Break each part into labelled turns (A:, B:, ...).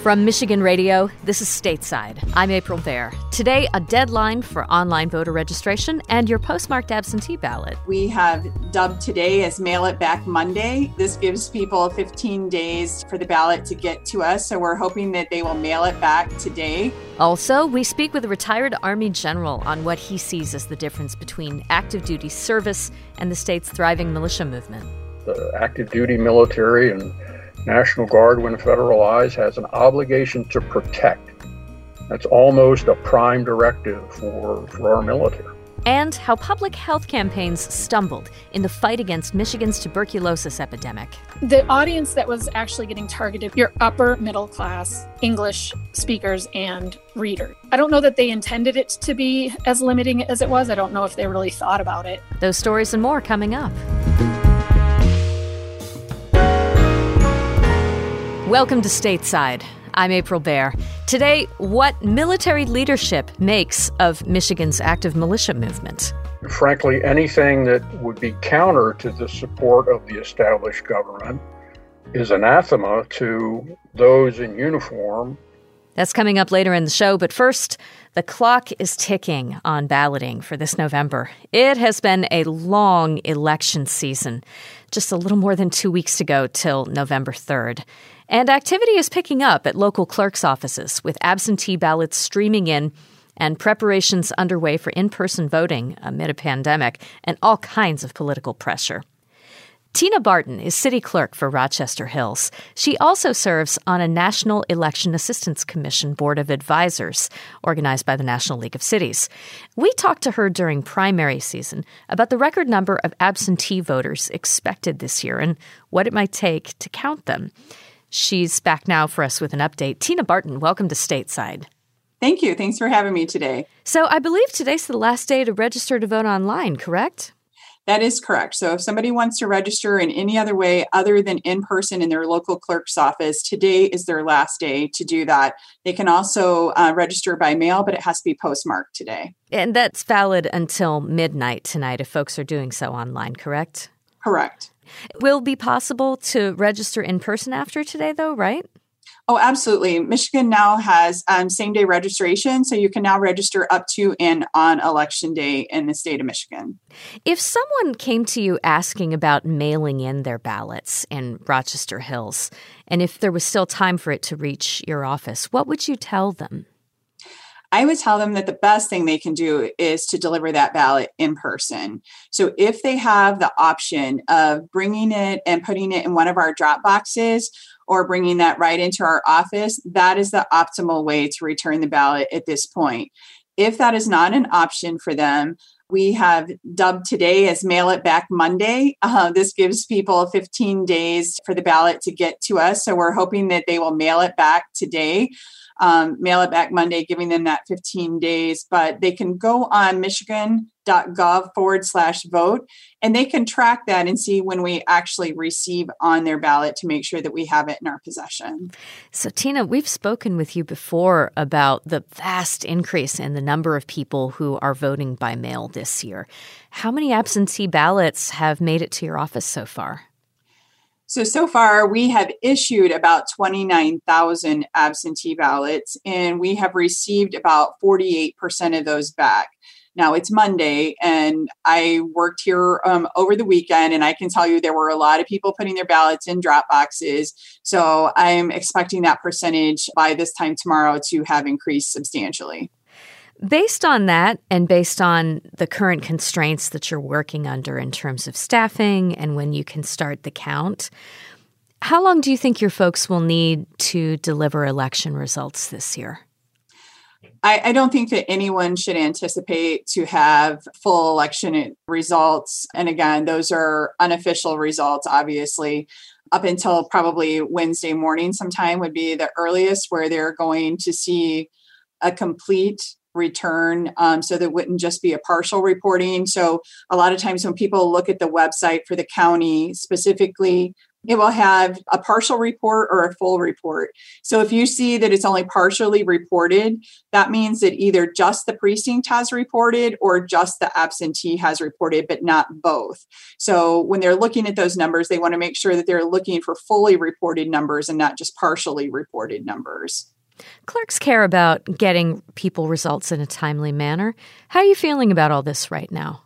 A: From Michigan Radio, this is Stateside. I'm April Baer. Today, a deadline for online voter registration and your postmarked absentee ballot.
B: We have dubbed today as Mail It Back Monday. This gives people 15 days for the ballot to get to us, so we're hoping that they will mail it back today.
A: Also, we speak with a retired Army general on what he sees as the difference between active duty service and the state's thriving militia movement.
C: The active duty military and National Guard, when federalized, has an obligation to protect. That's almost a prime directive for our military.
A: And how public health campaigns stumbled in the fight against Michigan's tuberculosis epidemic.
D: The audience that was actually getting targeted, your upper middle class English speakers and readers. I don't know that they intended it to be as limiting as it was. I don't know if they really thought about it.
A: Those stories and more coming up. Welcome to Stateside. I'm April Baer. Today, what military leadership makes of Michigan's active militia movement.
C: Frankly, anything that would be counter to the support of the established government is anathema to those in uniform.
A: That's coming up later in the show, but first, the clock is ticking on balloting for this November. It has been a long election season, just a little more than 2 weeks to go till November 3rd. And activity is picking up at local clerks' offices, with absentee ballots streaming in and preparations underway for in-person voting amid a pandemic and all kinds of political pressure. Tina Barton is city clerk for Rochester Hills. She also serves on a National Election Assistance Commission Board of Advisors, organized by the National League of Cities. We talked to her during primary season about the record number of absentee voters expected this year and what it might take to count them. She's back now for us with an update. Tina Barton, welcome to Stateside.
B: Thank you. Thanks for having me today.
A: So I believe today's the last day to register to vote online, correct?
B: That is correct. So if somebody wants to register in any other way other than in person in their local clerk's office, today is their last day to do that. They can also register by mail, but it has to be postmarked today.
A: And that's valid until midnight tonight if folks are doing so online, correct?
B: Correct.
A: Will it be possible to register in person after today, though, right?
B: Oh, absolutely. Michigan now has same-day registration, so you can now register up to and on Election Day in the state of Michigan.
A: If someone came to you asking about mailing in their ballots in Rochester Hills, and if there was still time for it to reach your office, what would you tell them?
B: I would tell them that the best thing they can do is to deliver that ballot in person. So if they have the option of bringing it and putting it in one of our drop boxes or bringing that right into our office, that is the optimal way to return the ballot at this point. If that is not an option for them, we have dubbed today as Mail It Back Monday. This gives people 15 days for the ballot to get to us. So we're hoping that they will mail it back today. Mail It Back Monday, giving them that 15 days, but they can go on michigan.gov/vote and they can track that and see when we actually receive on their ballot to make sure that we have it in our possession.
A: So Tina, we've spoken with you before about the vast increase in the number of people who are voting by mail this year. How many absentee ballots have made it to your office so far?
B: So far, we have issued about 29,000 absentee ballots, and we have received about 48% of those back. Now, it's Monday, and I worked here over the weekend, and I can tell you there were a lot of people putting their ballots in drop boxes. So I'm expecting that percentage by this time tomorrow to have increased substantially.
A: Based on that and based on the current constraints that you're working under in terms of staffing and when you can start the count, how long do you think your folks will need to deliver election results this year?
B: I don't think that anyone should anticipate to have full election results. And again, those are unofficial results, obviously. Up until probably Wednesday morning sometime would be the earliest where they're going to see a complete return, so that wouldn't just be a partial reporting. So a lot of times when people look at the website for the county, specifically It will have a partial report or a full report. So if you see that it's only partially reported, that means that either just the precinct has reported or just the absentee has reported, but not both. So when they're looking at those numbers, they want to make sure that they're looking for fully reported numbers and not just partially reported numbers.
A: Clerks care about getting people results in a timely manner. How are you feeling about all this right now?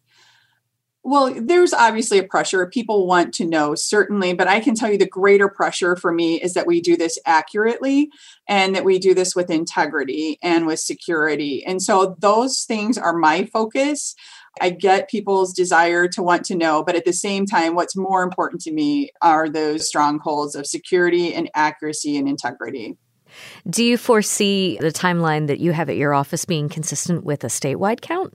B: Well, there's obviously a pressure. People want to know, certainly, but I can tell you the greater pressure for me is that we do this accurately and that we do this with integrity and with security. And so those things are my focus. I get people's desire to want to know, but at the same time, what's more important to me are those strongholds of security and accuracy and integrity.
A: Do you foresee the timeline that you have at your office being consistent with a statewide count?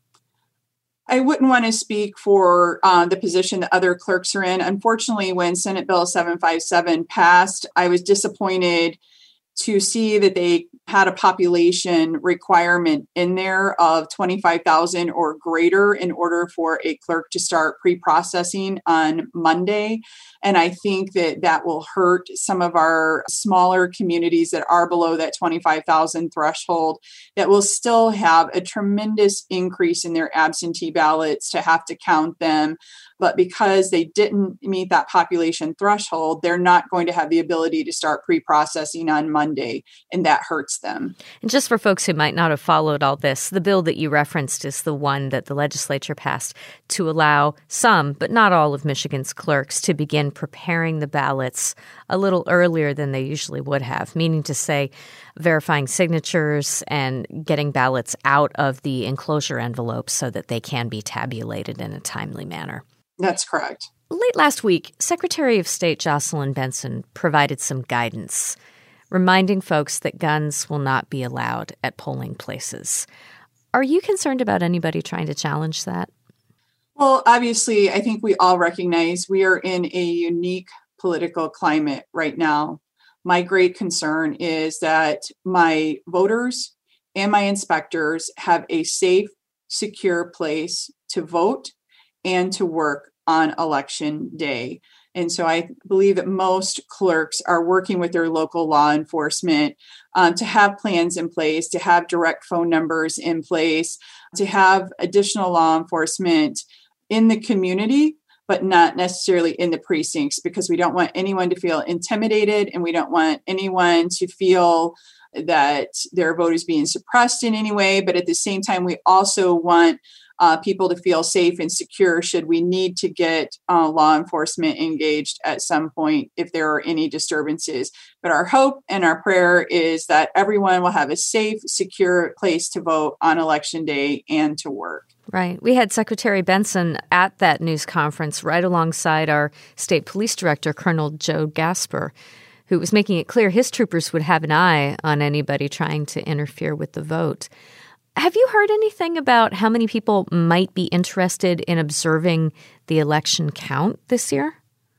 B: I wouldn't want to speak for the position that other clerks are in. Unfortunately, when Senate Bill 757 passed, I was disappointed to see that they had a population requirement in there of 25,000 or greater in order for a clerk to start pre-processing on Monday. And I think that that will hurt some of our smaller communities that are below that 25,000 threshold, that will still have a tremendous increase in their absentee ballots to have to count them. But because they didn't meet that population threshold, they're not going to have the ability to start pre-processing on Monday, and that hurts them.
A: And just for folks who might not have followed all this, the bill that you referenced is the one that the legislature passed to allow some, but not all of Michigan's clerks to begin preparing the ballots a little earlier than they usually would have, meaning to say verifying signatures and getting ballots out of the enclosure envelopes so that they can be tabulated in a timely manner.
B: That's correct.
A: Late last week, Secretary of State Jocelyn Benson provided some guidance, reminding folks that guns will not be allowed at polling places. Are you concerned about anybody trying to challenge that?
B: Well, obviously, I think we all recognize we are in a unique political climate right now. My great concern is that my voters and my inspectors have a safe, secure place to vote and to work on election day. And so I believe that most clerks are working with their local law enforcement to have plans in place, to have direct phone numbers in place, to have additional law enforcement in the community, but not necessarily in the precincts, because we don't want anyone to feel intimidated and we don't want anyone to feel that their vote is being suppressed in any way. But at the same time, we also want people to feel safe and secure should we need to get law enforcement engaged at some point if there are any disturbances. But our hope and our prayer is that everyone will have a safe, secure place to vote on election day and to work.
A: Right. We had Secretary Benson at that news conference right alongside our state police director, Colonel Joe Gasper, who was making it clear his troopers would have an eye on anybody trying to interfere with the vote. Have you heard anything about how many people might be interested in observing the election count this year?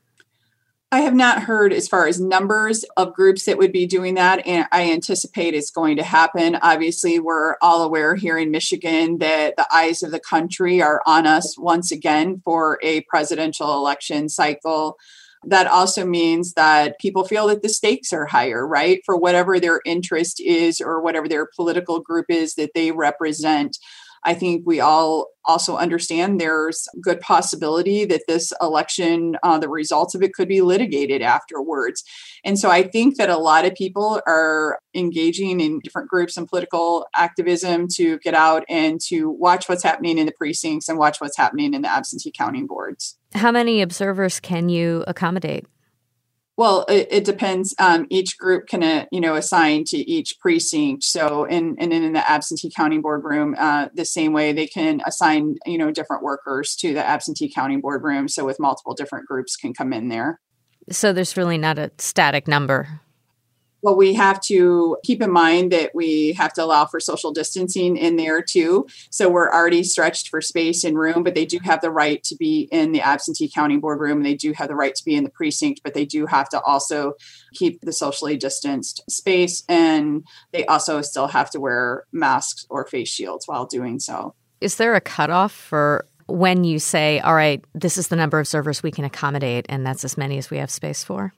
B: I have not heard as far as numbers of groups that would be doing that, and I anticipate it's going to happen. Obviously, we're all aware here in Michigan that the eyes of the country are on us once again for a presidential election cycle. That also means that people feel that the stakes are higher, right? For whatever their interest is or whatever their political group is that they represent. I think we all also understand there's good possibility that this election, the results of it could be litigated afterwards. And so I think that a lot of people are engaging in different groups and political activism to get out and to watch what's happening in the precincts and watch what's happening in the absentee counting boards.
A: How many observers can you accommodate?
B: Well, it depends. Each group can, assign to each precinct. So in the absentee counting board room, the same way they can assign, different workers to the absentee counting board room. So with multiple different groups can come in there.
A: So there's really not a static number.
B: Well, we have to keep in mind that we have to allow for social distancing in there too. So we're already stretched for space and room, but they do have the right to be in the absentee counting board room. They do have the right to be in the precinct, but they do have to also keep the socially distanced space. And they also still have to wear masks or face shields while doing so.
A: Is there a cutoff for when you say, all right, this is the number of servers we can accommodate, and that's as many as we have space for?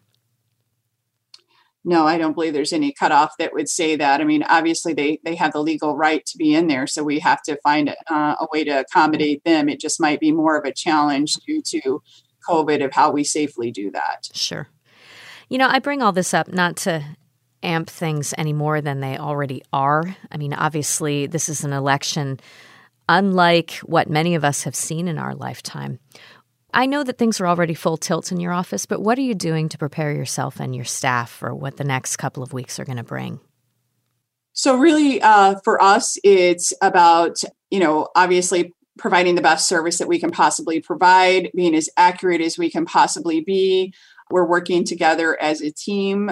B: No, I don't believe there's any cutoff that would say that. I mean, obviously, they have the legal right to be in there, so we have to find a way to accommodate them. It just might be more of a challenge due to COVID of how we safely do that.
A: Sure. I bring all this up not to amp things any more than they already are. I mean, obviously, this is an election unlike what many of us have seen in our lifetime. I know that things are already full tilt in your office, but what are you doing to prepare yourself and your staff for what the next couple of weeks are going to bring?
B: So really, for us, it's about, obviously providing the best service that we can possibly provide, being as accurate as we can possibly be. We're working together as a team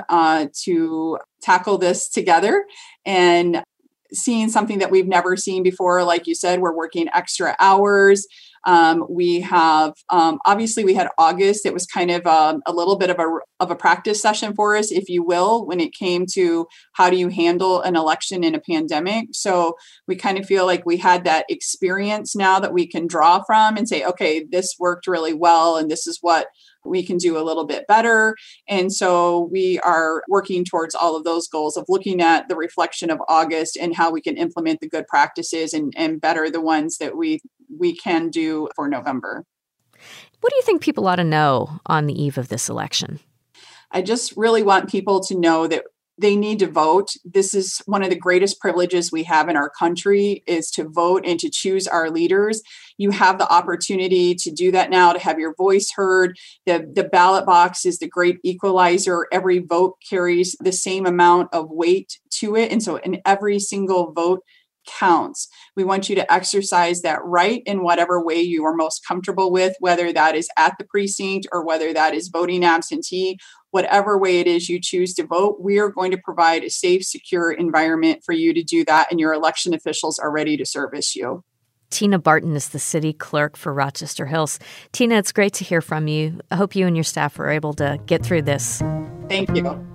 B: to tackle this together and seeing something that we've never seen before. Like you said, we're working extra hours. We have, obviously we had August. It was kind of a little bit of a practice session for us, if you will, when it came to how do you handle an election in a pandemic. So we kind of feel like we had that experience now that we can draw from and say, okay, this worked really well, and this is what we can do a little bit better. And so we are working towards all of those goals of looking at the reflection of August and how we can implement the good practices and better the ones that we can do for November.
A: What do you think people ought to know on the eve of this election?
B: I just really want people to know that they need to vote. This is one of the greatest privileges we have in our country, is to vote and to choose our leaders. You have the opportunity to do that now, to have your voice heard. The ballot box is the great equalizer. Every vote carries the same amount of weight to it. And so in every single vote counts. We want you to exercise that right in whatever way you are most comfortable with, whether that is at the precinct or whether that is voting absentee. Whatever way it is you choose to vote, we are going to provide a safe, secure environment for you to do that, and your election officials are ready to service you.
A: Tina Barton is the city clerk for Rochester Hills. Tina, it's great to hear from you. I hope you and your staff are able to get through this.
B: Thank you.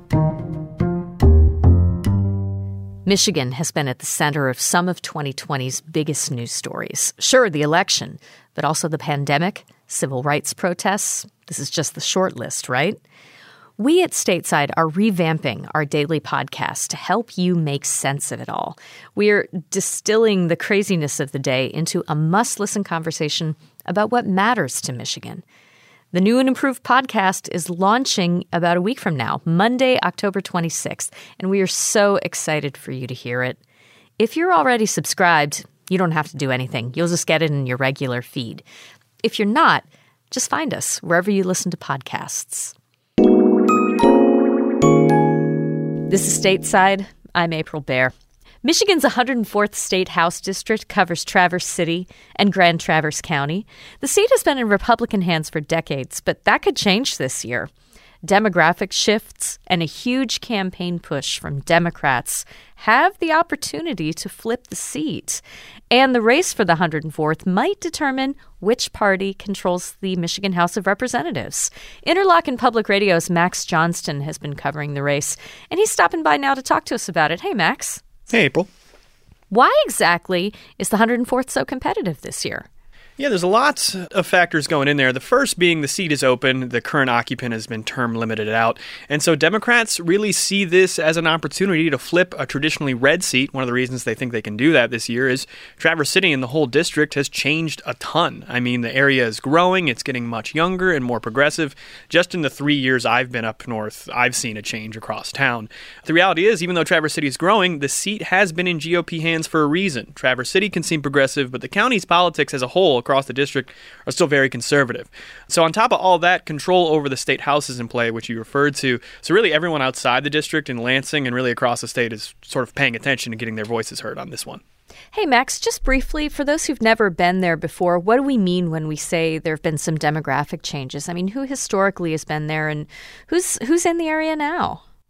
A: Michigan has been at the center of some of 2020's biggest news stories. Sure, the election, but also the pandemic, civil rights protests. This is just the short list, right? We at Stateside are revamping our daily podcast to help you make sense of it all. We're distilling the craziness of the day into a must-listen conversation about what matters to Michigan. The new and improved podcast is launching about a week from now, Monday, October 26th, and we are so excited for you to hear it. If you're already subscribed, you don't have to do anything. You'll just get it in your regular feed. If you're not, just find us wherever you listen to podcasts. This is Stateside. I'm April Baer. Michigan's 104th State House District covers Traverse City and Grand Traverse County. The seat has been in Republican hands for decades, but that could change this year. Demographic shifts and a huge campaign push from Democrats have the opportunity to flip the seat. And the race for the 104th might determine which party controls the Michigan House of Representatives. Interlochen Public Radio's Max Johnston has been covering the race, and he's stopping by now to talk to us about it. Hey, Max.
E: Hey, April.
A: Why exactly is the 104th so competitive this year?
E: Yeah, there's a lot of factors going in there. The first being the seat is open. The current occupant has been term limited out. And so Democrats really see this as an opportunity to flip a traditionally red seat. One of the reasons they think they can do that this year is Traverse City and the whole district has changed a ton. I mean, the area is growing. It's getting much younger and more progressive. Just in the 3 years I've been up north, I've seen a change across town. The reality is, even though Traverse City is growing, the seat has been in GOP hands for a reason. Traverse City can seem progressive, but the county's politics as a whole across the district are still very conservative. So on top of all that, control over the state house is in play, which you referred to. So really everyone outside the district in Lansing and really across the state is sort of paying attention and getting their voices heard on this one.
A: Hey, Max, just briefly, for those who've never been there before, what do we mean when we say there have been some demographic changes? I mean, who historically has been there and who's in the area now?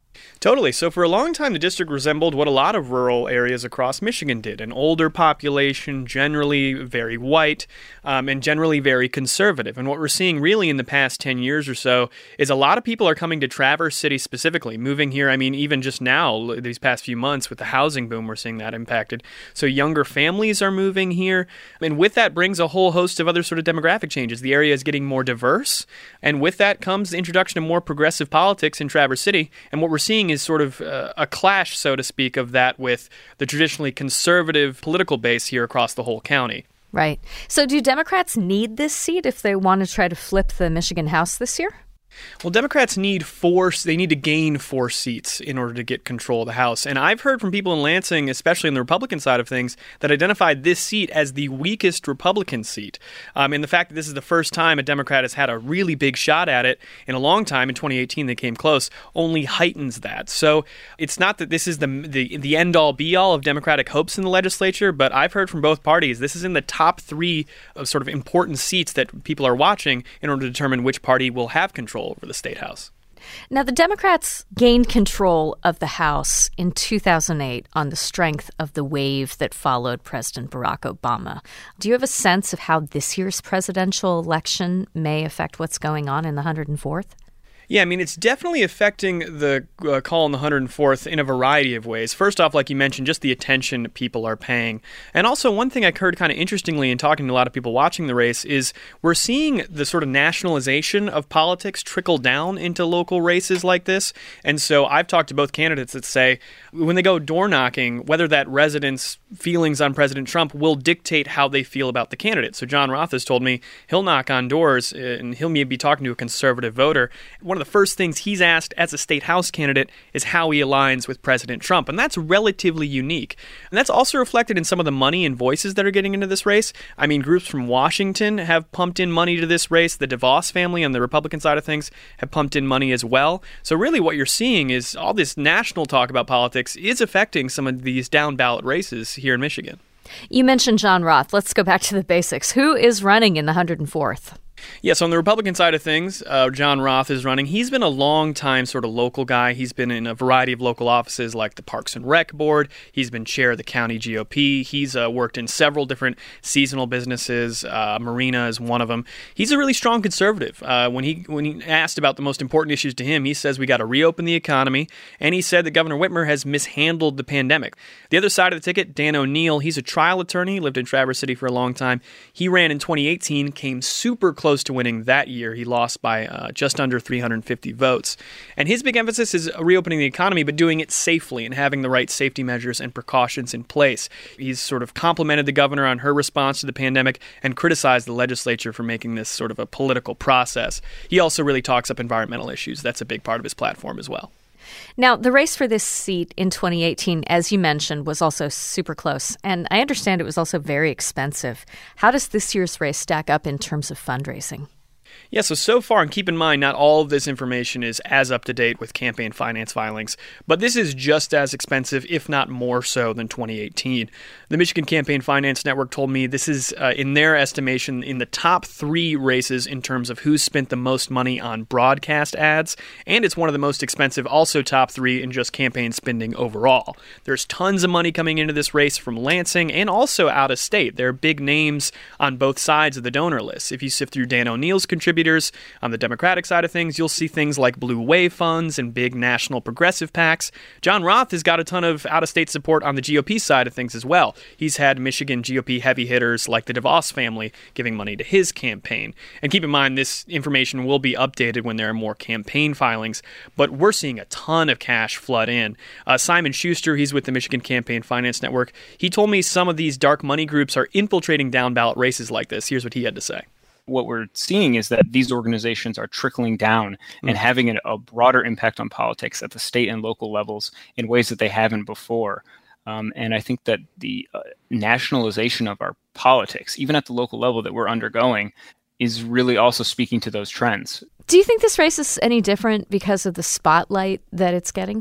E: Totally. So for a long time, the district resembled what a lot of rural areas across Michigan did. An older population, generally very white, and generally very conservative. And what we're seeing really in the past 10 years or so is a lot of people are coming to Traverse City specifically, moving here. I mean, even just now, these past few months with the housing boom, we're seeing that impacted. So younger families are moving here. And with that brings a whole host of other sort of demographic changes. The area is getting more diverse. And with that comes the introduction of more progressive politics in Traverse City. And what we're seeing is sort of a clash, so to speak, of that with the traditionally conservative political base here across the whole county.
A: Right. So do Democrats need this seat if they want to try to flip the Michigan House this year?
E: Well, Democrats need they need to gain 4 seats in order to get control of the House. And I've heard from people in Lansing, especially on the Republican side of things, that identified this seat as the weakest Republican seat. And the fact that this is the first time a Democrat has had a really big shot at it in a long time, in 2018 they came close, only heightens that. So it's not that this is the end-all, be-all of Democratic hopes in the legislature, but I've heard from both parties this is in the top 3 of sort of important seats that people are watching in order to determine which party will have control over the state house.
A: Now, the Democrats gained control of the House in 2008 on the strength of the wave that followed President Barack Obama. Do you have a sense of how this year's presidential election may affect what's going on in the 104th?
E: Yeah, I mean, it's definitely affecting the call on the 104th in a variety of ways. First off, like you mentioned, just the attention people are paying. And also, one thing I heard kind of interestingly in talking to a lot of people watching the race is we're seeing the sort of nationalization of politics trickle down into local races like this. And so I've talked to both candidates that say when they go door knocking, whether that residents' feelings on President Trump will dictate how they feel about the candidate. So John Roth has told me he'll knock on doors and he'll maybe be talking to a conservative voter. One of the first things he's asked as a state house candidate is how he aligns with President Trump, and that's relatively unique. And that's also reflected in some of the money and voices that are getting into this race. I mean, groups from Washington have pumped in money to this race. The DeVos family on the Republican side of things have pumped in money as well. So really what you're seeing is all this national talk about politics is affecting some of these down-ballot races here in Michigan.
A: You mentioned John Roth. Let's go back to the basics. Who is running in the 104th?
E: Yes, on the Republican side of things, John Roth is running. He's been a long-time sort of local guy. He's been in a variety of local offices like the Parks and Rec Board. He's been chair of the county GOP. He's worked in several different seasonal businesses. Marina is one of them. He's a really strong conservative. When he asked about the most important issues to him, he says we got to reopen the economy, and he said that Governor Whitmer has mishandled the pandemic. The other side of the ticket, Dan O'Neill, he's a trial attorney, lived in Traverse City for a long time. He ran in 2018, came super close to winning that year. He lost by just under 350 votes. And his big emphasis is reopening the economy, but doing it safely and having the right safety measures and precautions in place. He's sort of complimented the governor on her response to the pandemic and criticized the legislature for making this sort of a political process. He also really talks up environmental issues. That's a big part of his platform as well.
A: Now, the race for this seat in 2018, as you mentioned, was also super close. And I understand it was also very expensive. How does this year's race stack up in terms of fundraising?
E: Yeah, so far, and keep in mind, not all of this information is as up-to-date with campaign finance filings, but this is just as expensive, if not more so, than 2018. The Michigan Campaign Finance Network told me this is, in their estimation, in the top 3 races in terms of who's spent the most money on broadcast ads, and it's one of the most expensive, also top 3 in just campaign spending overall. There's tons of money coming into this race from Lansing and also out of state. There are big names on both sides of the donor list. If you sift through Dan O'Neill's contributors on the Democratic side of things, you'll see things like Blue Wave funds and big national progressive PACs. John Roth has got a ton of out-of-state support on the GOP side of things as well. He's had Michigan GOP heavy hitters like the DeVos family giving money to his campaign. And keep in mind, this information will be updated when there are more campaign filings, but we're seeing a ton of cash flood in. Simon Schuster, he's with the Michigan Campaign Finance Network. He told me some of these dark money groups are infiltrating down-ballot races like this. Here's what he had to say.
F: What we're seeing is that these organizations are trickling down and having a broader impact on politics at the state and local levels in ways that they haven't before. And I think that the nationalization of our politics, even at the local level that we're undergoing, is really also speaking to those trends.
A: Do you think this race is any different because of the spotlight that it's getting?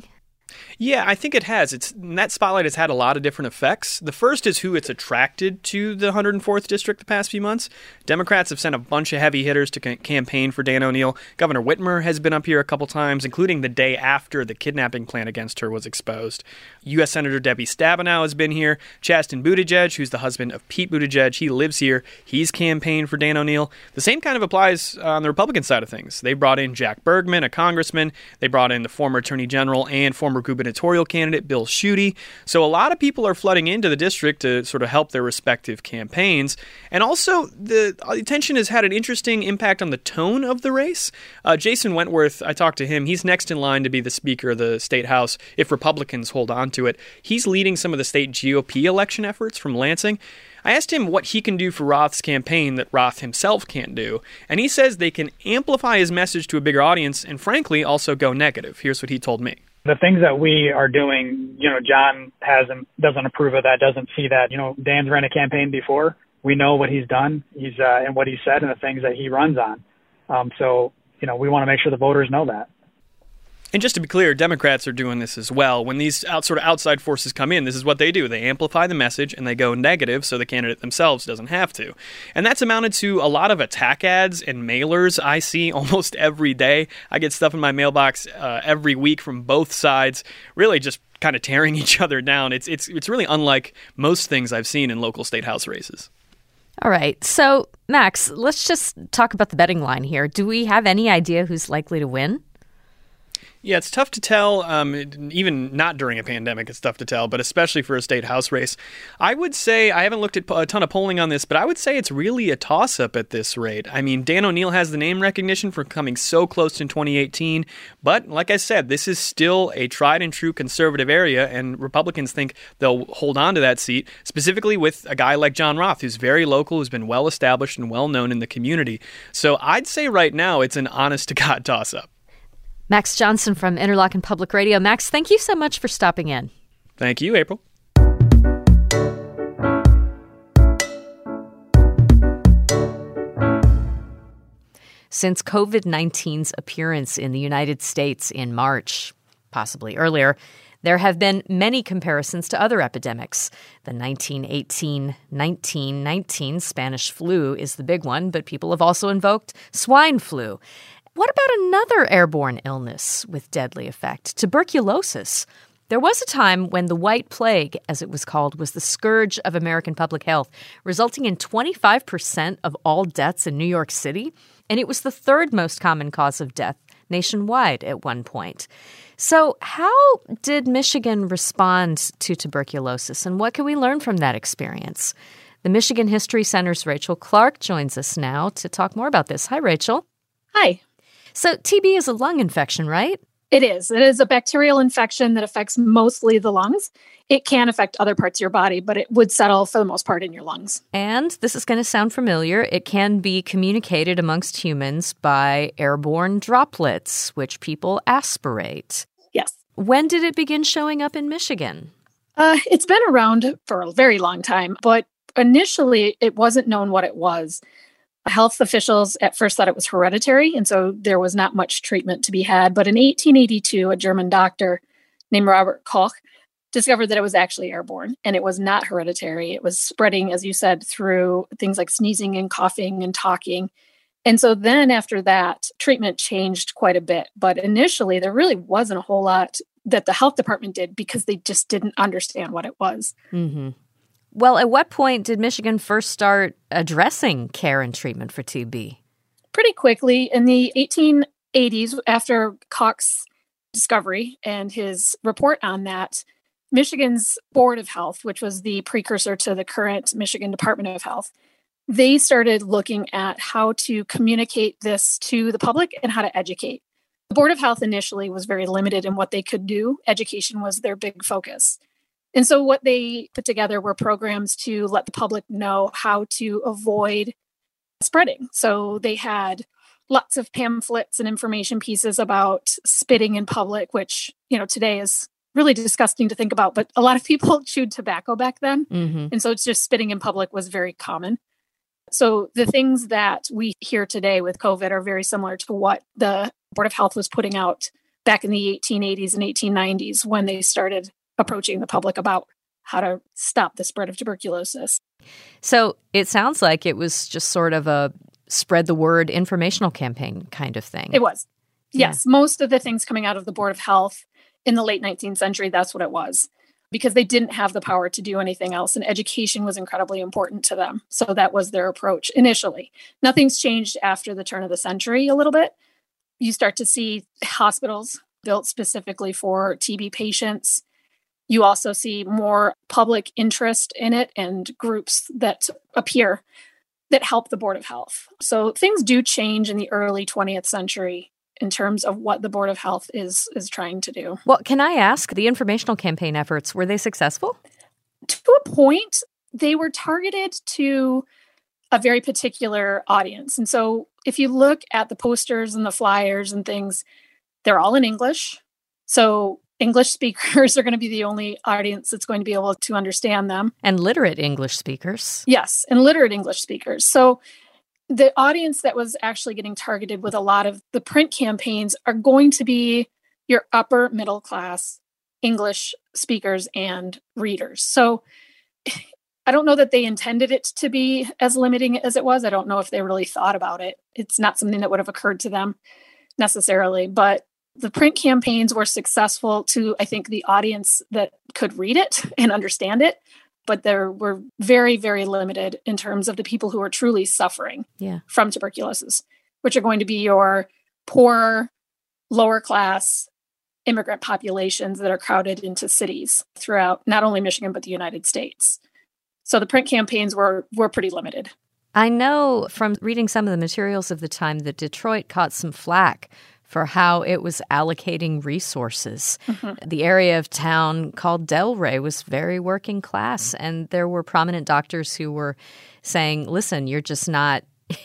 E: Yeah, I think it has. That spotlight has had a lot of different effects. The first is who it's attracted to the 104th District the past few months. Democrats have sent a bunch of heavy hitters to campaign for Dan O'Neill. Governor Whitmer has been up here a couple times, including the day after the kidnapping plan against her was exposed. U.S. Senator Debbie Stabenow has been here. Chasten Buttigieg, who's the husband of Pete Buttigieg, he lives here. He's campaigned for Dan O'Neill. The same kind of applies on the Republican side of things. They brought in Jack Bergman, a congressman. They brought in the former Attorney General and former gubernatorial candidate Bill Schuette. So a lot of people are flooding into the district to sort of help their respective campaigns. And also, the attention has had an interesting impact on the tone of the race. Jason Wentworth, I talked to him. He's next in line to be the Speaker of the State House if Republicans hold on to it. He's leading some of the state GOP election efforts from Lansing. I asked him what he can do for Roth's campaign that Roth himself can't do, and he says they can amplify his message to a bigger audience and, frankly, also go negative. Here's what he told me.
G: The things that we are doing, John doesn't approve of that, doesn't see that. Dan's ran a campaign before. We know what he's done, and what he said and the things that he runs on. So we want to make sure the voters know that.
E: And just to be clear, Democrats are doing this as well. When these sort of outside forces come in, this is what they do. They amplify the message and they go negative so the candidate themselves doesn't have to. And that's amounted to a lot of attack ads and mailers I see almost every day. I get stuff in my mailbox every week from both sides, really just kind of tearing each other down. It's really unlike most things I've seen in local state house races.
A: All right. So, Max, let's just talk about the betting line here. Do we have any idea who's likely to win?
E: Yeah, it's tough to tell, even not during a pandemic, it's tough to tell, but especially for a state house race. I would say, I haven't looked at a ton of polling on this, but I would say it's really a toss-up at this rate. I mean, Dan O'Neill has the name recognition for coming so close in 2018, but like I said, this is still a tried-and-true conservative area, and Republicans think they'll hold on to that seat, specifically with a guy like John Roth, who's very local, who's been well-established and well-known in the community. So I'd say right now it's an honest-to-God toss-up.
A: Max Johnson from Interlochen Public Radio. Max, thank you so much for stopping in.
E: Thank you, April.
A: Since COVID-19's appearance in the United States in March, possibly earlier, there have been many comparisons to other epidemics. The 1918-1919 Spanish flu is the big one, but people have also invoked swine flu. What about another airborne illness with deadly effect, tuberculosis? There was a time when the White Plague, as it was called, was the scourge of American public health, resulting in 25% of all deaths in New York City, and it was the third most common cause of death nationwide at one point. So how did Michigan respond to tuberculosis, and what can we learn from that experience? The Michigan History Center's Rachel Clark joins us now to talk more about this. Hi, Rachel.
D: Hi.
A: So TB is a lung infection, right?
D: It is. It is a bacterial infection that affects mostly the lungs. It can affect other parts of your body, but it would settle for the most part in your lungs.
A: And this is going to sound familiar. It can be communicated amongst humans by airborne droplets, which people aspirate.
D: Yes.
A: When did it begin showing up in Michigan?
D: It's been around for a very long time, but initially it wasn't known what it was. Health officials at first thought it was hereditary, and so there was not much treatment to be had. But in 1882, a German doctor named Robert Koch discovered that it was actually airborne, and it was not hereditary. It was spreading, as you said, through things like sneezing and coughing and talking. And so then after that, treatment changed quite a bit. But initially, there really wasn't a whole lot that the health department did because they just didn't understand what it was.
A: Mm-hmm. Well, at what point did Michigan first start addressing care and treatment for TB?
D: Pretty quickly. In the 1880s, after Koch's discovery and his report on that, Michigan's Board of Health, which was the precursor to the current Michigan Department of Health, they started looking at how to communicate this to the public and how to educate. The Board of Health initially was very limited in what they could do. Education was their big focus. And so what they put together were programs to let the public know how to avoid spreading. So they had lots of pamphlets and information pieces about spitting in public, which, today is really disgusting to think about. But a lot of people chewed tobacco back then. Mm-hmm. And so it's just spitting in public was very common. So the things that we hear today with COVID are very similar to what the Board of Health was putting out back in the 1880s and 1890s when they started approaching the public about how to stop the spread of tuberculosis.
A: So it sounds like it was just sort of a spread the word informational campaign kind of thing.
D: It was.
A: Yeah.
D: Yes. Most of the things coming out of the Board of Health in the late 19th century, that's what it was, because they didn't have the power to do anything else. And education was incredibly important to them. So that was their approach initially. Nothing's changed after the turn of the century a little bit. You start to see hospitals built specifically for TB patients. You also see more public interest in it and groups that appear that help the Board of Health. So things do change in the early 20th century in terms of what the Board of Health is trying to do.
A: Well, can I ask, the informational campaign efforts, were they successful?
D: To a point, they were targeted to a very particular audience. And so if you look at the posters and the flyers and things, they're all in English. So English speakers are going to be the only audience that's going to be able to understand them.
A: And literate English speakers.
D: Yes, and literate English speakers. So the audience that was actually getting targeted with a lot of the print campaigns are going to be your upper middle class English speakers and readers. So I don't know that they intended it to be as limiting as it was. I don't know if they really thought about it. It's not something that would have occurred to them necessarily, but the print campaigns were successful to, I think, the audience that could read it and understand it, but there were very, very limited in terms of the people who are truly suffering from tuberculosis, which are going to be your poor, lower class immigrant populations that are crowded into cities throughout not only Michigan, but the United States. So the print campaigns were pretty limited.
A: I know from reading some of the materials of the time that Detroit caught some flack for how it was allocating resources. Mm-hmm. The area of town called Delray was very working class, and there were prominent doctors who were saying, listen, you're just not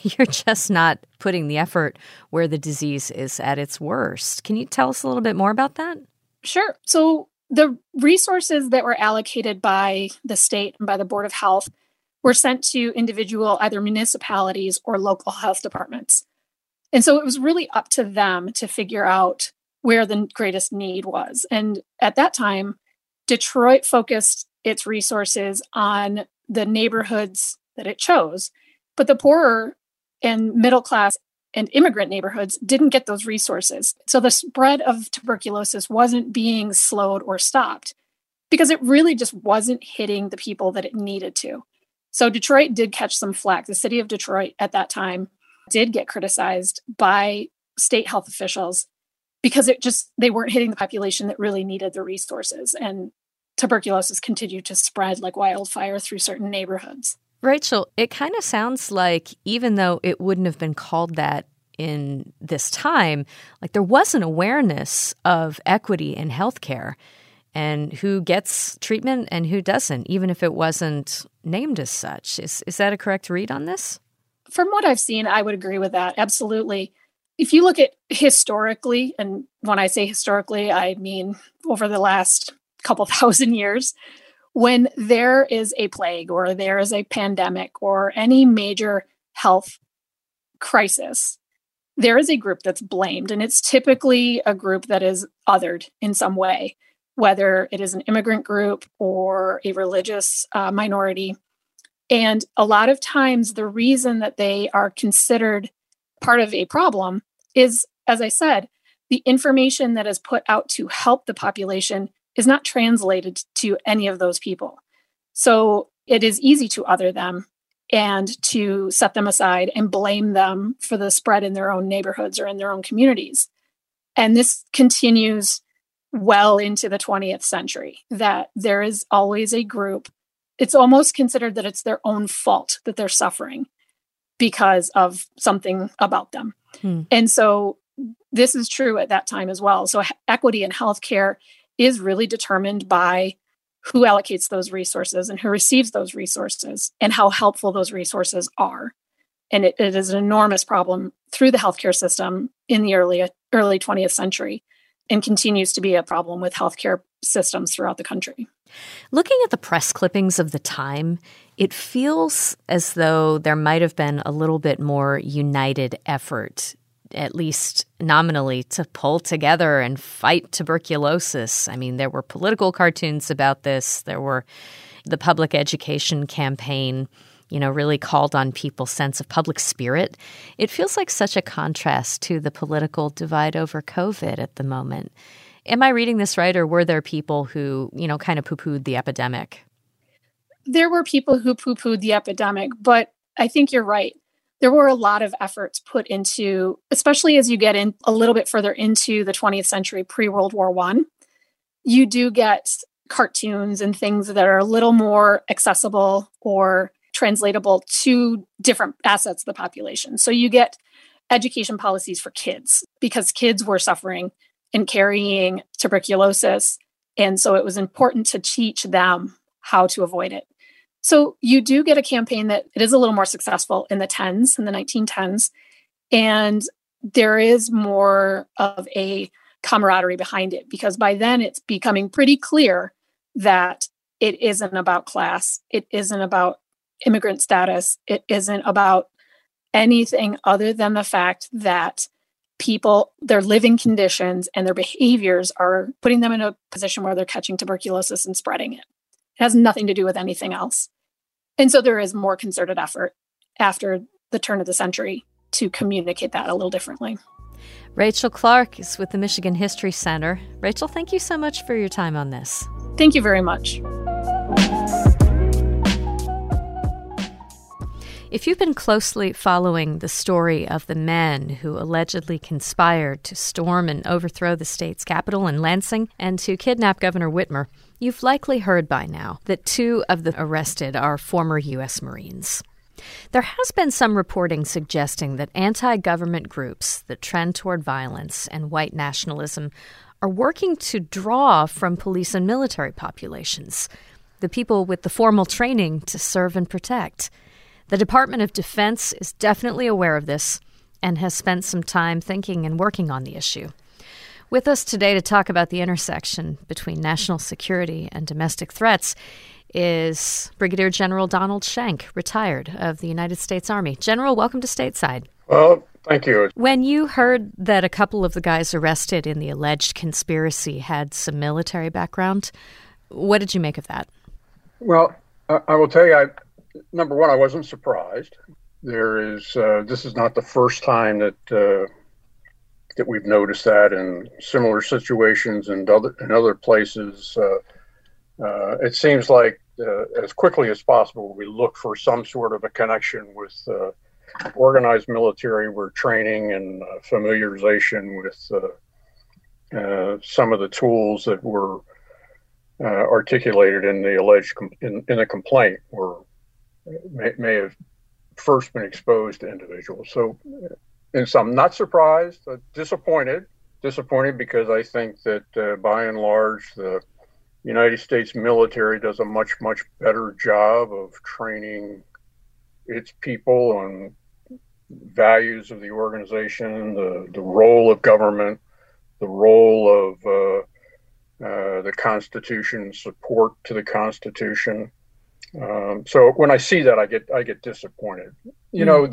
A: putting the effort where the disease is at its worst. Can you tell us a little bit more about that?
D: Sure. So the resources that were allocated by the state and by the Board of Health were sent to individual either municipalities or local health departments. And so it was really up to them to figure out where the greatest need was. And at that time, Detroit focused its resources on the neighborhoods that it chose. But the poorer and middle class and immigrant neighborhoods didn't get those resources. So the spread of tuberculosis wasn't being slowed or stopped because it really just wasn't hitting the people that it needed to. So Detroit did catch some flack. The city of Detroit at that time did get criticized by state health officials because they weren't hitting the population that really needed the resources. And tuberculosis continued to spread like wildfire through certain neighborhoods.
A: Rachel, it kind of sounds like even though it wouldn't have been called that in this time, like there was an awareness of equity in healthcare and who gets treatment and who doesn't, even if it wasn't named as such. Is that a correct read on this?
D: From what I've seen, I would agree with that. Absolutely. If you look at historically, and when I say historically, I mean over the last couple thousand years, when there is a plague or there is a pandemic or any major health crisis, there is a group that's blamed. And it's typically a group that is othered in some way, whether it is an immigrant group or a religious minority. And a lot of times the reason that they are considered part of a problem is, as I said, the information that is put out to help the population is not translated to any of those people. So it is easy to other them and to set them aside and blame them for the spread in their own neighborhoods or in their own communities. And this continues well into the 20th century, that there is always a group. It's almost considered that it's their own fault that they're suffering because of something about them. And so this is true at that time as well. So equity in healthcare is really determined by who allocates those resources and who receives those resources and how helpful those resources are. And it is an enormous problem through the healthcare system in the early 20th century and continues to be a problem with healthcare systems throughout the country.
A: Looking at the press clippings of the time, it feels as though there might have been a little bit more united effort at least nominally, to pull together and fight tuberculosis. I mean, there were political cartoons about this. There were the public education campaign, really called on people's sense of public spirit. It feels like such a contrast to the political divide over COVID at the moment. Am I reading this right, or were there people who, kind of poo-pooed the epidemic?
D: There were people who poo-pooed the epidemic, but I think you're right. There were a lot of efforts put into, especially as you get in a little bit further into the 20th century, pre-World War I, you do get cartoons and things that are a little more accessible or translatable to different assets of the population. So you get education policies for kids because kids were suffering and carrying tuberculosis. And so it was important to teach them how to avoid it. So you do get a campaign that it is a little more successful in the 1910s. And there is more of a camaraderie behind it because by then it's becoming pretty clear that it isn't about class. It isn't about immigrant status. It isn't about anything other than the fact that people, their living conditions and their behaviors are putting them in a position where they're catching tuberculosis and spreading it. It has nothing to do with anything else. And so there is more concerted effort after the turn of the century to communicate that a little differently.
A: Rachel Clark is with the Michigan History Center. Rachel, thank you so much for your time on this.
D: Thank you very much.
A: If you've been closely following the story of the men who allegedly conspired to storm and overthrow the state's capital in Lansing and to kidnap Governor Whitmer, you've likely heard by now that 2 of the arrested are former U.S. Marines. There has been some reporting suggesting that anti-government groups that trend toward violence and white nationalism are working to draw from police and military populations, the people with the formal training to serve and protect. The Department of Defense is definitely aware of this and has spent some time thinking and working on the issue. With us today to talk about the intersection between national security and domestic threats is Brigadier General Donald Schenck, retired, of the United States Army. General, welcome to Stateside.
C: Well, thank you.
A: When you heard that a couple of the guys arrested in the alleged conspiracy had some military background, what did you make of that?
C: Well, I will tell you, number one, I wasn't surprised. This is not the first time that we've noticed that in similar situations and other places. It seems like as quickly as possible, we look for some sort of a connection with organized military where training and familiarization with some of the tools that were articulated in the alleged in the complaint were may have first been exposed to individuals. So, and so I'm not surprised, disappointed because I think that by and large, the United States military does a much, much better job of training its people on values of the organization, the role of government, the role of the Constitution, support to the Constitution. So when I see that, I get disappointed. You know,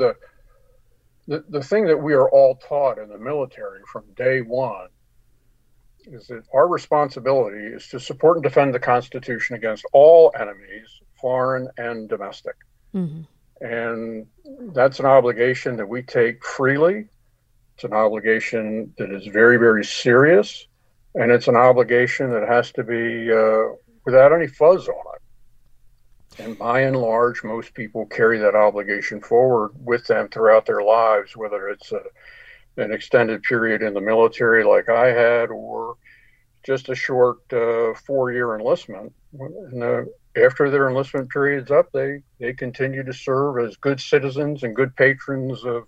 C: the thing that we are all taught in the military from day one is that our responsibility is to support and defend the Constitution against all enemies, foreign and domestic. Mm-hmm. And that's an obligation that we take freely. It's an obligation that is very, very serious. And it's an obligation that has to be without any fuzz on it. And by and large, most people carry that obligation forward with them throughout their lives, whether it's an extended period in the military like I had, or just a short 4-year enlistment. And, after their enlistment period's up, they continue to serve as good citizens and good patrons of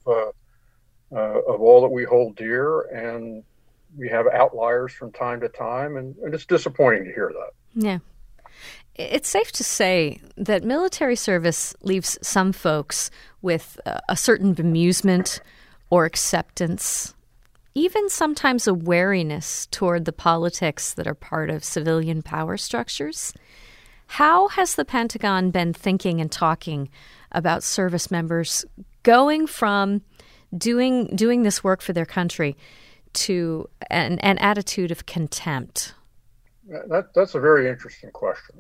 C: all that we hold dear. And we have outliers from time to time, and it's disappointing to hear that.
A: Yeah. It's safe to say that military service leaves some folks with a certain bemusement or acceptance, even sometimes a wariness toward the politics that are part of civilian power structures. How has the Pentagon been thinking and talking about service members going from doing this work for their country to an attitude of contempt?
C: That's a very interesting question.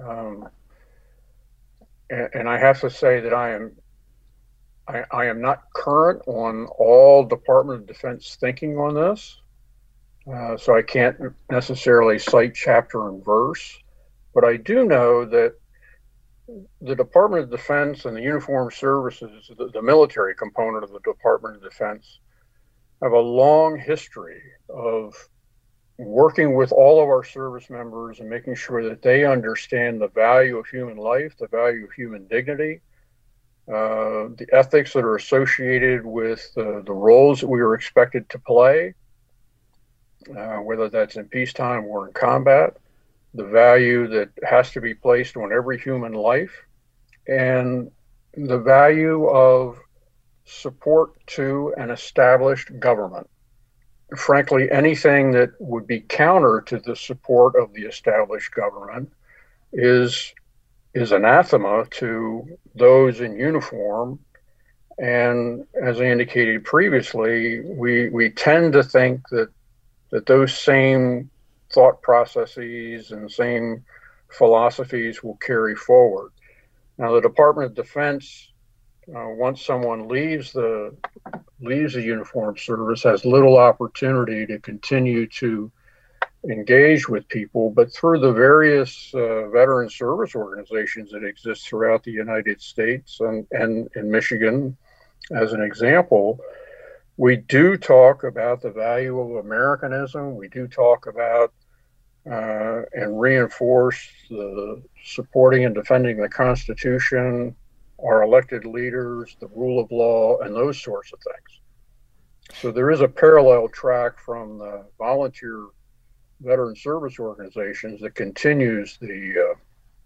C: And I have to say that I am not current on all Department of Defense thinking on this. So I can't necessarily cite chapter and verse, but I do know that the Department of Defense and the Uniformed Services, the military component of the Department of Defense, have a long history of working with all of our service members and making sure that they understand the value of human life, the value of human dignity, the ethics that are associated with the roles that we are expected to play, whether that's in peacetime or in combat, the value that has to be placed on every human life, and the value of support to an established government. Frankly, anything that would be counter to the support of the established government is anathema to those in uniform. And as I indicated previously, we tend to think that those same thought processes and same philosophies will carry forward. Now, the Department of Defense, once someone leaves the uniformed service, has little opportunity to continue to engage with people, but through the various veteran service organizations that exist throughout the United States and in Michigan, as an example, we do talk about the value of Americanism. We do talk about and reinforce the supporting and defending the Constitution, our elected leaders, the rule of law, and those sorts of things. So there is a parallel track from the volunteer veteran service organizations that continues the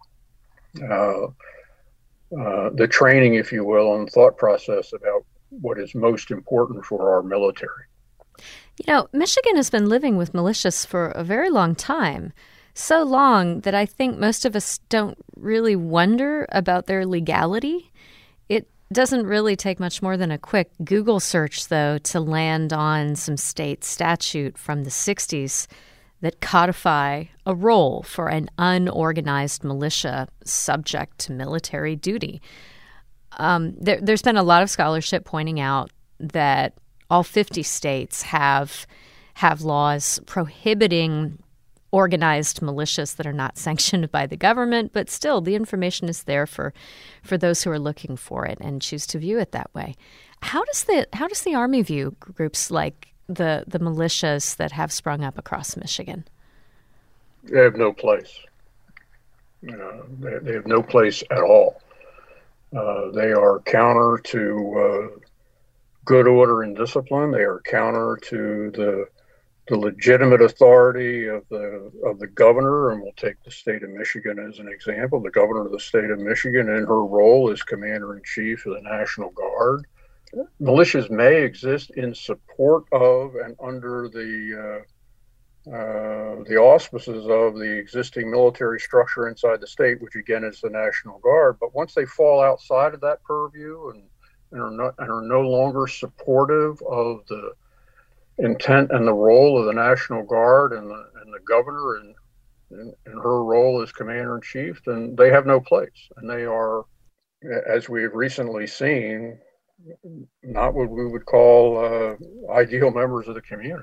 C: training, if you will, and thought process about what is most important for our military.
A: You know, Michigan has been living with militias for a very long time. So long that I think most of us don't really wonder about their legality. It doesn't really take much more than a quick Google search, though, to land on some state statute from the 60s that codify a role for an unorganized militia subject to military duty. There's been a lot of scholarship pointing out that all 50 states have laws prohibiting organized militias that are not sanctioned by the government, but still the information is there for those who are looking for it and choose to view it that way. How does the Army view groups like the militias that have sprung up across Michigan?
C: They have no place. They have no place at all. They are counter to good order and discipline. They are counter to the legitimate authority of the governor, and we'll take the state of Michigan as an example. The governor of the state of Michigan, in her role as commander-in-chief of the National Guard. Militias may exist in support of and under the auspices of the existing military structure inside the state, which again is the National Guard. But once they fall outside of that purview and are no longer supportive of the intent and the role of the National Guard and the governor and her role as commander-in-chief, then they have no place. And they are, as we have recently seen, not what we would call ideal members of the community.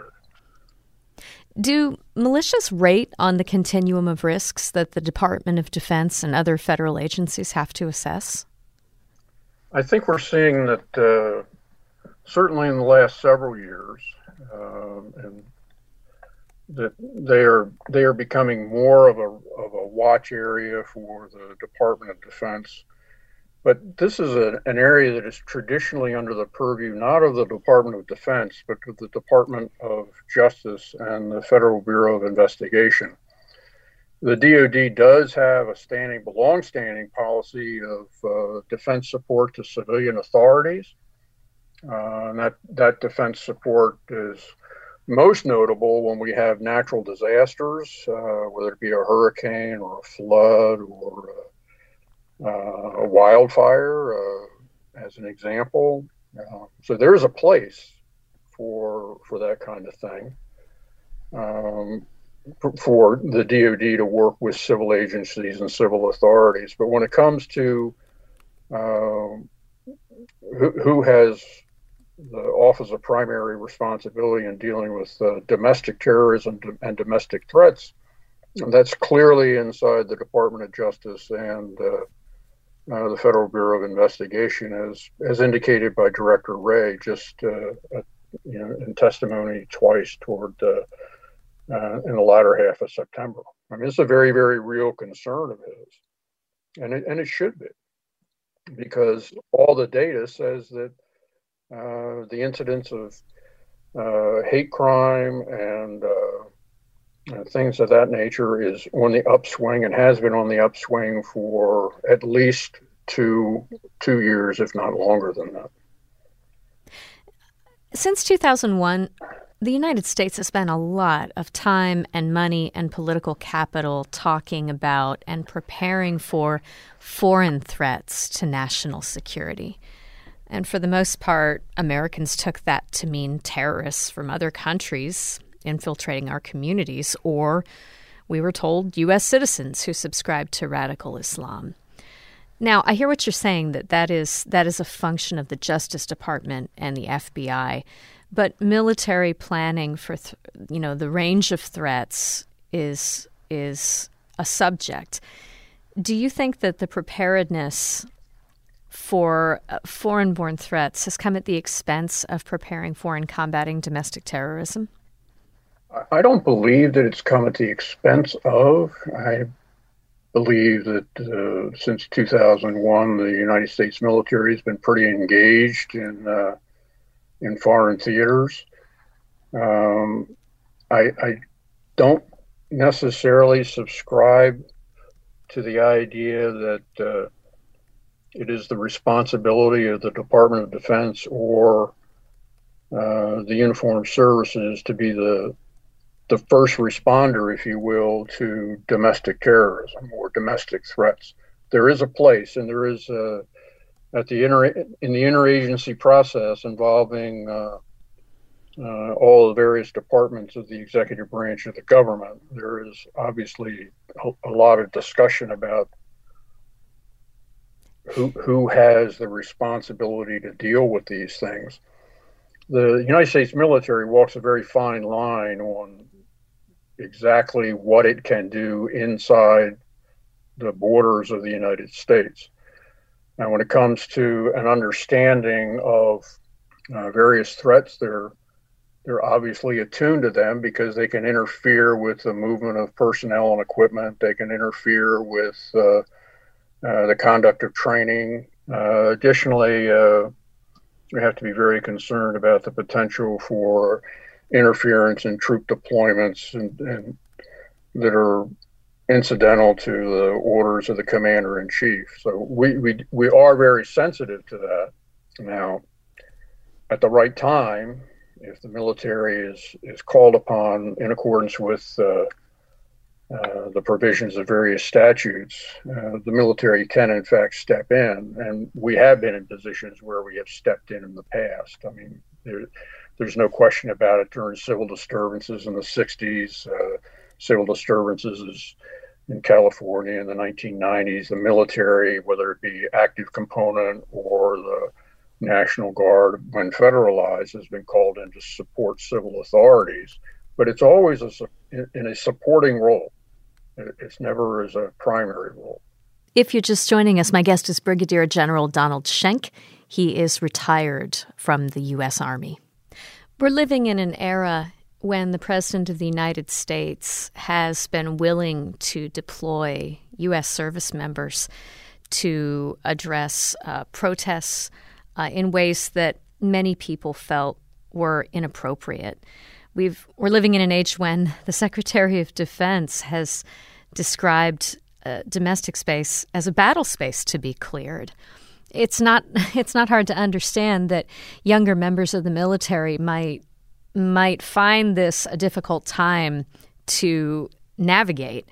A: Do militias rate on the continuum of risks that the Department of Defense and other federal agencies have to assess?
C: I think we're seeing that certainly in the last several years, and that they are becoming more of a watch area for the Department of Defense. But this is an area that is traditionally under the purview not of the Department of Defense, but of the Department of Justice and the Federal Bureau of Investigation. The DoD does have a long-standing policy of defense support to civilian authorities. And that defense support is most notable when we have natural disasters, whether it be a hurricane or a flood or a wildfire, as an example. So there is a place for that kind of thing, for the DoD to work with civil agencies and civil authorities. But when it comes to who has the Office of Primary Responsibility in dealing with domestic terrorism and domestic threats, that's clearly inside the Department of Justice and the Federal Bureau of Investigation, as indicated by Director Wray just in testimony twice toward in the latter half of September. I mean, it's a very, very real concern of his, and it should be, because all the data says that the incidence of hate crime and things of that nature is on the upswing and has been on the upswing for at least two years, if not longer than that.
A: Since 2001, the United States has spent a lot of time and money and political capital talking about and preparing for foreign threats to national security. And for the most part, Americans took that to mean terrorists from other countries infiltrating our communities, or we were told U.S. citizens who subscribed to radical Islam. Now, I hear what you're saying, that is a function of the Justice Department and the FBI, but military planning for the range of threats is a subject. Do you think that the preparedness for foreign-born threats has come at the expense of preparing for and combating domestic terrorism?
C: I don't believe that it's come at the expense of. I believe that since 2001, the United States military has been pretty engaged in foreign theaters. I don't necessarily subscribe to the idea that it is the responsibility of the Department of Defense or the uniformed services to be the first responder, if you will, to domestic terrorism or domestic threats. There is a place, and there is in the interagency process involving all the various departments of the executive branch of the government. There is obviously a lot of discussion about who has the responsibility to deal with these things. The United States military walks a very fine line on exactly what it can do inside the borders of the United States. And when it comes to an understanding of various threats, they're obviously attuned to them because they can interfere with the movement of personnel and equipment. They can interfere with the conduct of training. Additionally, we have to be very concerned about the potential for interference in troop deployments and that are incidental to the orders of the commander-in-chief. So we are very sensitive to that. Now, at the right time, if the military is called upon in accordance with the provisions of various statutes, the military can in fact step in, and we have been in positions where we have stepped in the past. I mean, there's no question about it. During civil disturbances in the 60s, civil disturbances in California in the 1990s, the military, whether it be active component or the National Guard, when federalized, has been called in to support civil authorities. But it's always in a supporting role. It's never as a primary role.
A: If you're just joining us, my guest is Brigadier General Donald Schenck. He is retired from the U.S. Army. We're living in an era when the President of the United States has been willing to deploy U.S. service members to address protests in ways that many people felt were inappropriate. We're living in an age when the Secretary of Defense has described domestic space as a battle space to be cleared. It's not hard to understand that younger members of the military might find this a difficult time to navigate.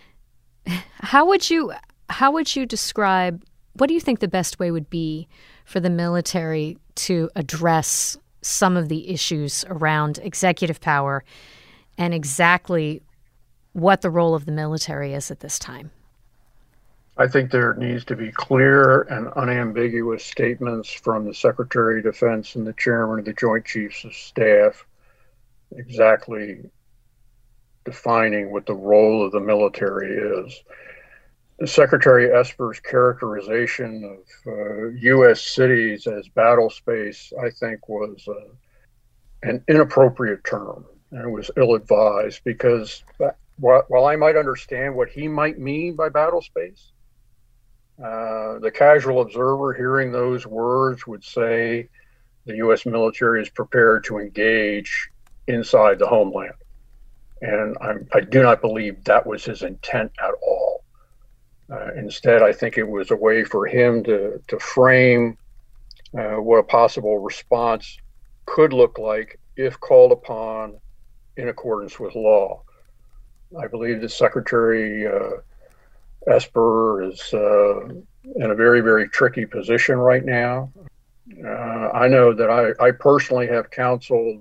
A: How would you describe, what do you think the best way would be for the military to address some of the issues around executive power and exactly what the role of the military is at this time?
C: I think there needs to be clear and unambiguous statements from the Secretary of Defense and the Chairman of the Joint Chiefs of Staff exactly defining what the role of the military is. Secretary Esper's characterization of U.S. cities as battle space, I think, was an inappropriate term, and it was ill-advised because while I might understand what he might mean by battle space, the casual observer hearing those words would say the U.S. military is prepared to engage inside the homeland. And I do not believe that was his intent at all. Instead, I think it was a way for him to frame what a possible response could look like if called upon in accordance with law. I believe that Secretary Esper is in a very, very tricky position right now. I know that I personally have counseled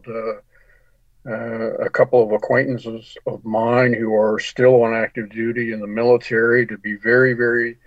C: a couple of acquaintances of mine who are still on active duty in the military to be very, very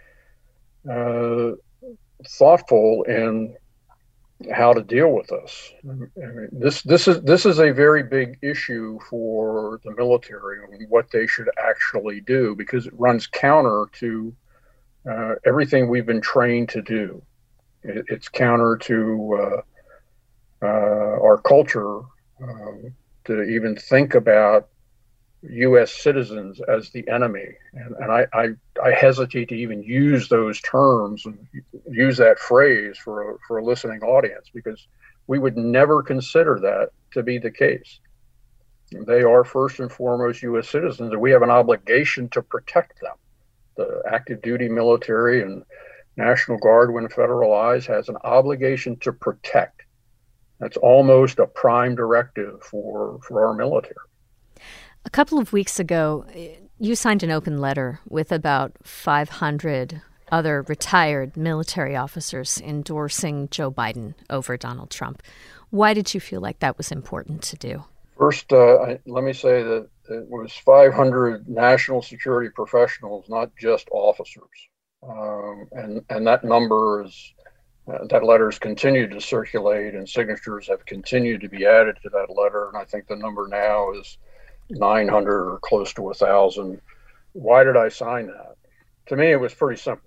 C: thoughtful in how to deal with this. I mean, this is a very big issue for the military and what they should actually do, because it runs counter to everything we've been trained to do. It's counter to our culture to even think about U.S. citizens as the enemy. And I hesitate to even use those terms and use that phrase for a listening audience, because we would never consider that to be the case. They are first and foremost U.S. citizens, and we have an obligation to protect them. The active duty military and National Guard, when federalized, has an obligation to protect. That's almost a prime directive for our military.
A: A couple of weeks ago, you signed an open letter with about 500 other retired military officers endorsing Joe Biden over Donald Trump. Why did you feel like that was important to do?
C: First, let me say that it was 500 national security professionals, not just officers. And that number is, that letter has continued to circulate, and signatures have continued to be added to that letter. And I think the number now is 900 or close to 1,000. Why did I sign that? To me, it was pretty simple.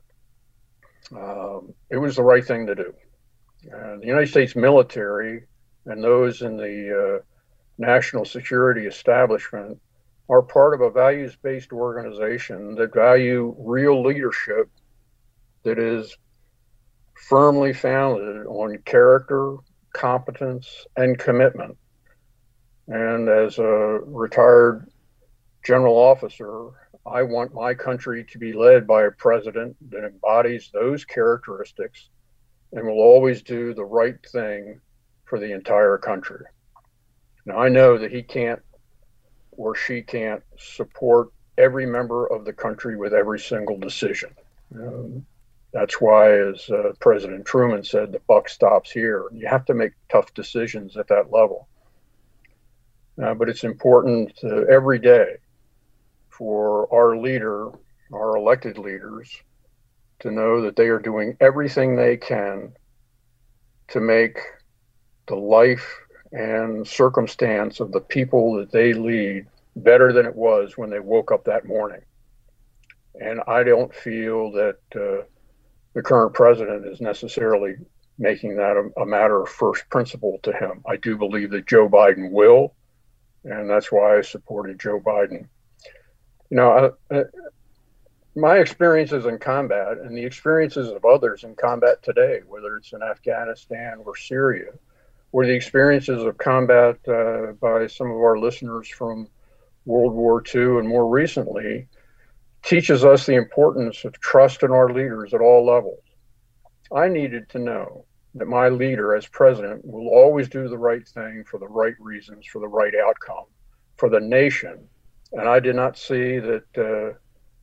C: It was the right thing to do. The United States military and those in the national security establishment are part of a values-based organization that value real leadership that is firmly founded on character, competence, and commitment. And as a retired general officer, I want my country to be led by a president that embodies those characteristics and will always do the right thing for the entire country. Now, I know that he can't or she can't support every member of the country with every single decision. That's why, as President Truman said, the buck stops here. You have to make tough decisions at that level. But it's important every day for our leader, our elected leaders, to know that they are doing everything they can to make the life and circumstance of the people that they lead better than it was when they woke up that morning. And I don't feel that the current president is necessarily making that a matter of first principle to him. I do believe that Joe Biden will, and that's why I supported Joe Biden. You know, my experiences in combat and the experiences of others in combat today, whether it's in Afghanistan or Syria, or the experiences of combat by some of our listeners from World War II and more recently, teaches us the importance of trust in our leaders at all levels. I needed to know that my leader as president will always do the right thing for the right reasons, for the right outcome, for the nation. And I did not see that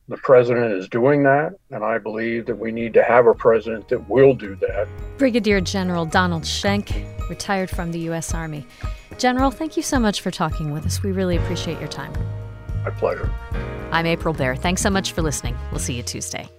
C: The president is doing that, and I believe that we need to have a president that will do that.
A: Brigadier General Donald Schenck, retired from the U.S. Army. General, thank you so much for talking with us. We really appreciate your time.
C: My pleasure.
A: I'm April Baer. Thanks so much for listening. We'll see you Tuesday.